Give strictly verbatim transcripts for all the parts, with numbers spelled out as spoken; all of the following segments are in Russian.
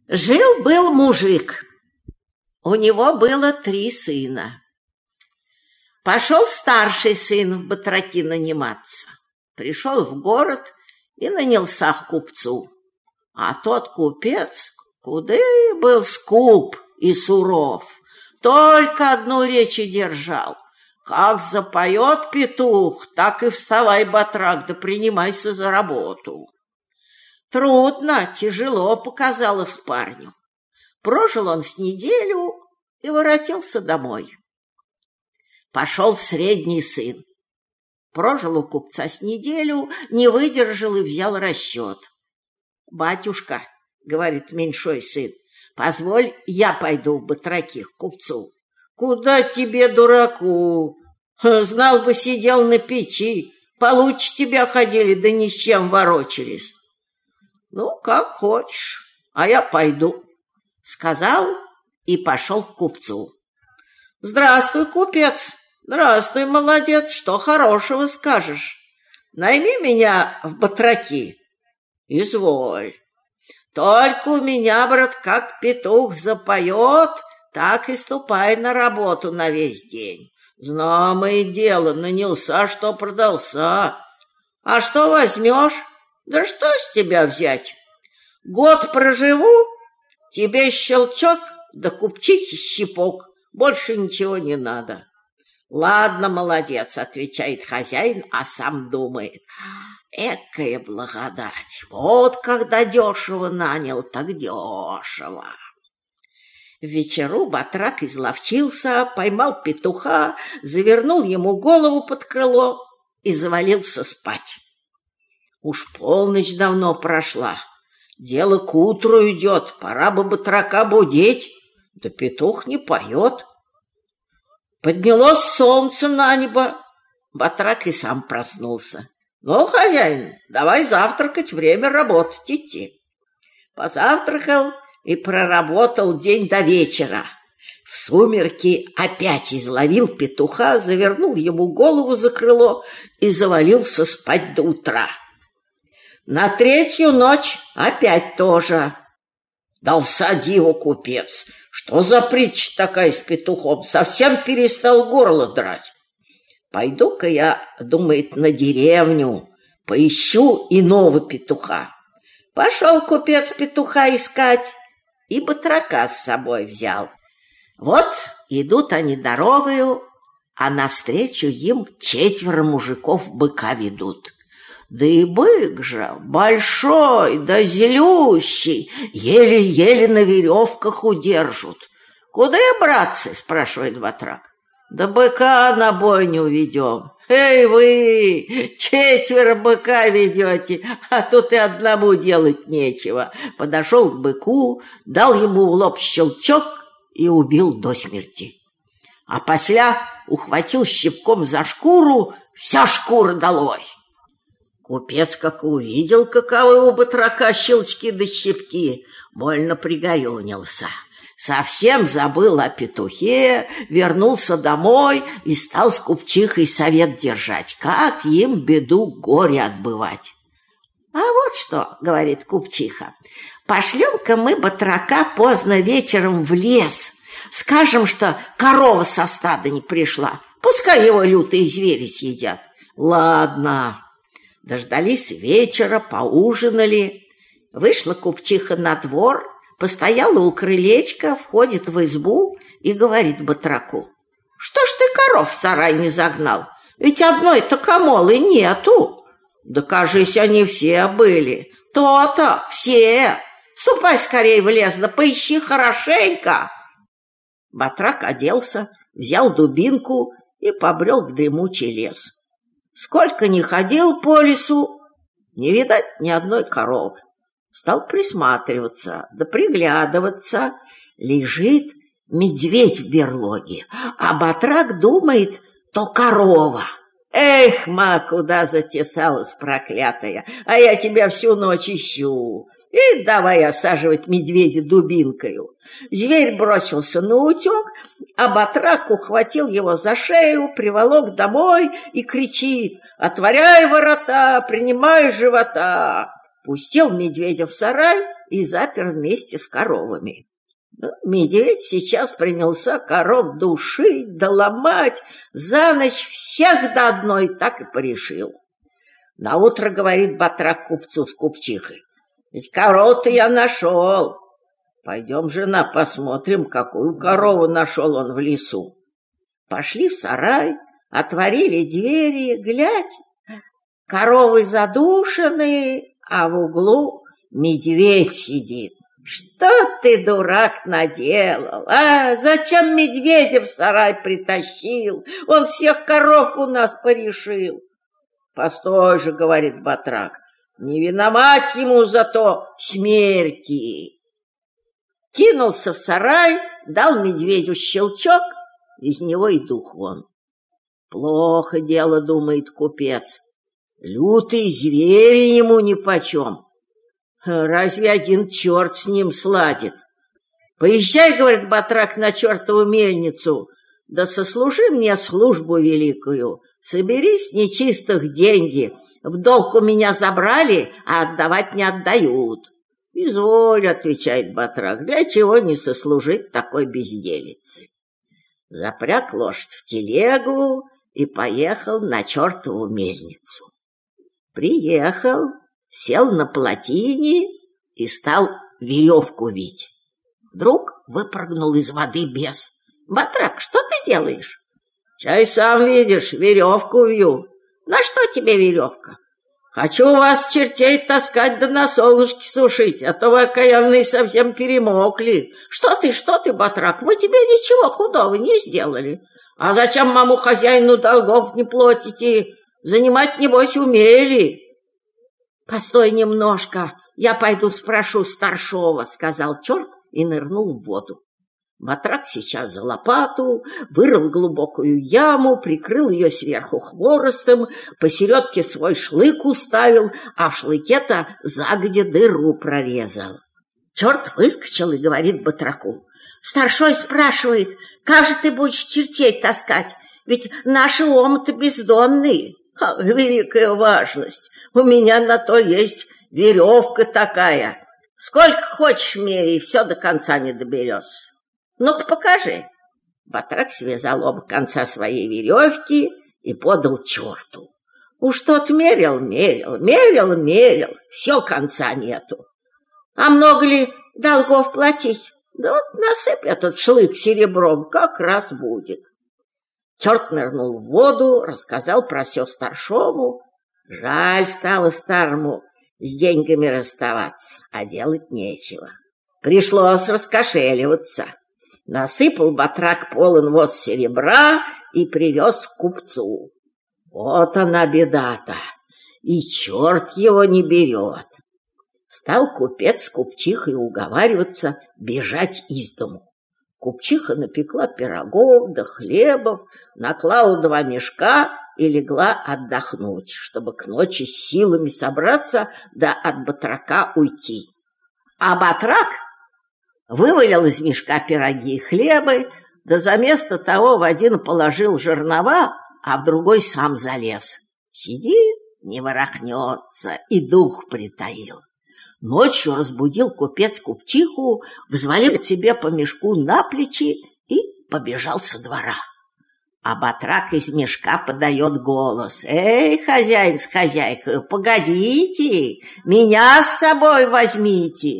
Жил-был мужик. У него было три сына. Пошел старший сын в батраки наниматься. Пришел в город и нанялся к купцу. А тот купец куды был скуп и суров. Только одну речь и держал. Как запоет петух, так и вставай, батрак, да принимайся за работу. Трудно, тяжело показалось парню. Прожил он с неделю и воротился домой. Пошел средний сын. Прожил у купца с неделю, не выдержал и взял расчет. «Батюшка, — говорит меньшой сын, — позволь, я пойду в батраки к купцу». «Куда тебе, дураку? Знал бы, сидел на печи, получше тебя ходили, да ни с чем ворочались». «Ну, как хочешь, а я пойду», — сказал и пошел к купцу. «Здравствуй, купец, здравствуй, молодец, что хорошего скажешь? Найми меня в батраки». «Изволь. Только у меня, брат, как петух запоет, так и ступай на работу на весь день. Знамое дело, нанялся, что продался. А что возьмешь? Да что с тебя взять? Год проживу, тебе щелчок, да купчихи щепок, больше ничего не надо». «Ладно, молодец, — отвечает хозяин, а сам думает, — экая благодать, вот когда дешево нанял, так дешево». В вечеру батрак изловчился, поймал петуха, завернул ему голову под крыло и завалился спать. Уж полночь давно прошла, дело к утру идет, пора бы батрака будить, да петух не поет. Поднялось солнце на небо, батрак и сам проснулся. «Ну, хозяин, давай завтракать, время работать идти». Позавтракал и проработал день до вечера. В сумерки опять изловил петуха, завернул ему голову за крыло и завалился спать до утра. На третью ночь опять тоже. Дался диву купец. Что за притча такая с петухом? Совсем перестал горло драть. Пойду-ка я, думает, на деревню, поищу иного петуха. Пошел купец петуха искать и батрака с собой взял. Вот идут они дорогою, а навстречу им четверо мужиков быка ведут. Да и бык же большой да зелющий, еле-еле на веревках удержат. «Куда, братцы?» — спрашивает батрак. «Да быка на бойню ведем». «Эй вы, четверо быка ведете, а тут и одному делать нечего». Подошел к быку, дал ему в лоб щелчок и убил до смерти. А после ухватил щипком за шкуру, вся шкура долой. Купец, как увидел, каковы у батрака щелчки да щипки, больно пригорюнился. Совсем забыл о петухе, вернулся домой и стал с купчихой совет держать, как им беду горе отбывать. «А вот что, — говорит купчиха, — пошлем-ка мы батрака поздно вечером в лес, скажем, что корова со стада не пришла, пускай его лютые звери съедят». «Ладно». Дождались вечера, поужинали. Вышла купчиха на двор, постояла у крылечка, входит в избу и говорит батраку: «Что ж ты коров в сарай не загнал? Ведь одной-то камолы нету». «Да, кажись, они все были». «То-то, все. Ступай скорее в лес, да поищи хорошенько». Батрак оделся, взял дубинку и побрел в дремучий лес. Сколько ни ходил по лесу, не видать ни одной коровы. Стал присматриваться, да приглядываться. Лежит медведь в берлоге, а батрак думает, то корова. «Эх, ма, куда затесалась проклятая, а я тебя всю ночь ищу». И давай осаживать медведя дубинкою. Зверь бросился на утек, а батрак ухватил его за шею, приволок домой и кричит: «Отворяй ворота, принимай живота!» Пустил медведя в сарай и запер вместе с коровами. Медведь сейчас принялся коров душить, доломать, за ночь всех до одной так и порешил. Наутро говорит батрак купцу с купчихой: ведь корову-то я нашел. Пойдем, жена, посмотрим, какую корову нашел он в лесу. Пошли в сарай, отворили двери, глядь, коровы задушены, а в углу медведь сидит. Что ты, дурак, наделал? А зачем медведя в сарай притащил? Он всех коров у нас порешил. Постой же, говорит батрак, не виноват ему зато смерти. Кинулся в сарай, дал медведю щелчок, из него и дух вон. Плохо дело, думает купец, лютые звери ему нипочем. Разве один черт с ним сладит? Поезжай, говорит батрак, на чертову мельницу, да сослужи мне службу великую, собери с нечистых деньги, в долг у меня забрали, а отдавать не отдают. Изволь, отвечает батрак, для чего не сослужить такой безделице? Запряг лошадь в телегу и поехал на чертову мельницу. Приехал, сел на плотине и стал веревку вить. Вдруг выпрыгнул из воды бес. Батрак, что ты делаешь? Чай сам видишь, веревку вью. На что тебе веревка? Хочу вас, чертей, таскать да на солнышке сушить, а то вы, окаянные, совсем перемокли. Что ты, что ты, батрак, мы тебе ничего худого не сделали. А зачем маму хозяину долгов не платите? Занимать, небось, умели. Постой немножко, я пойду спрошу старшова, сказал черт и нырнул в воду. Батрак сейчас за лопату, вырыл глубокую яму, прикрыл ее сверху хворостом, посередке свой шлык уставил, а в шлыке-то загодя дыру прорезал. Черт выскочил и говорит батраку: старшой спрашивает, как же ты будешь чертей таскать, ведь наши омыты бездонные. А, великая важность, у меня на то есть веревка такая. Сколько хочешь меряй, все до конца не доберешься. Ну-ка покажи. Батрак связал оба конца своей веревки и подал черту. Уж тот мерил, мерил, мерил, мерил, все конца нету. А много ли долгов платить? Да вот насыпь этот шлык серебром, как раз будет. Черт нырнул в воду, рассказал про все старшому. Жаль стало старому с деньгами расставаться, а делать нечего. Пришлось раскошеливаться. Насыпал батрак полон воз серебра и привез к купцу. Вот она беда-то, и черт его не берет. Стал купец с купчихой уговариваться бежать из дому. Купчиха напекла пирогов да хлебов, наклала два мешка и легла отдохнуть, чтобы к ночи с силами собраться да от батрака уйти. А батрак вывалил из мешка пироги и хлебы, да за место того в один положил жернова, а в другой сам залез. Сидит, не ворохнется, и дух притаил. Ночью разбудил купец купчиху, взвалил себе по мешку на плечи и побежал со двора. А батрак из мешка подает голос: «Эй, хозяин с хозяйкой, погодите, меня с собой возьмите!»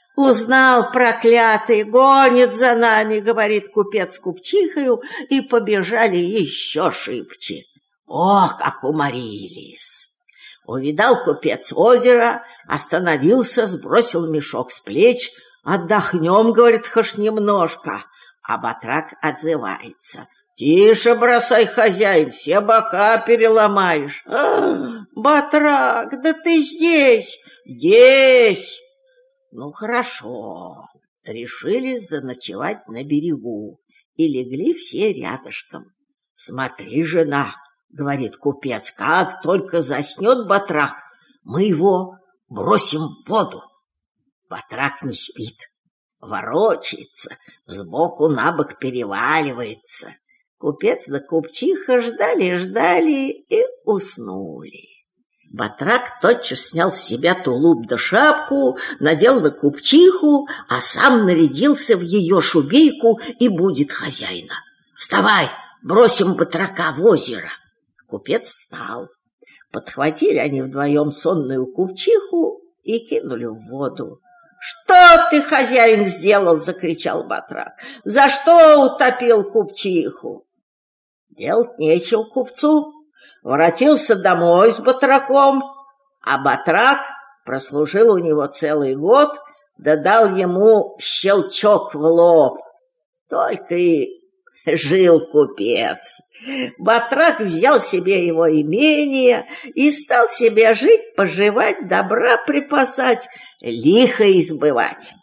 «Узнал, проклятый, гонит за нами», — говорит купец с купчихою, и побежали еще шибче. Ох, как уморились! Увидал купец озеро, остановился, сбросил мешок с плеч. «Отдохнем, — говорит, — хоть немножко». А батрак отзывается: «Тише бросай, хозяин, все бока переломаешь». «А, батрак, да ты здесь!» «Здесь!» Ну, хорошо. Решили заночевать на берегу и легли все рядышком. «Смотри, жена, — говорит купец, — как только заснет батрак, мы его бросим в воду». Батрак не спит, ворочается, сбоку на бок переваливается. Купец да купчиха ждали-ждали и уснули. Батрак тотчас снял с себя тулуп да шапку, надел на купчиху, а сам нарядился в ее шубейку и будет хозяина. «Вставай, бросим батрака в озеро!» Купец встал. Подхватили они вдвоем сонную купчиху и кинули в воду. «Что ты, хозяин, сделал?» — закричал батрак. «За что утопил купчиху?» Делать нечего купцу. Воротился домой с батраком, а батрак прослужил у него целый год, да дал ему щелчок в лоб. Только и жил купец. Батрак взял себе его имение и стал себе жить, поживать, добра припасать, лихо избывать.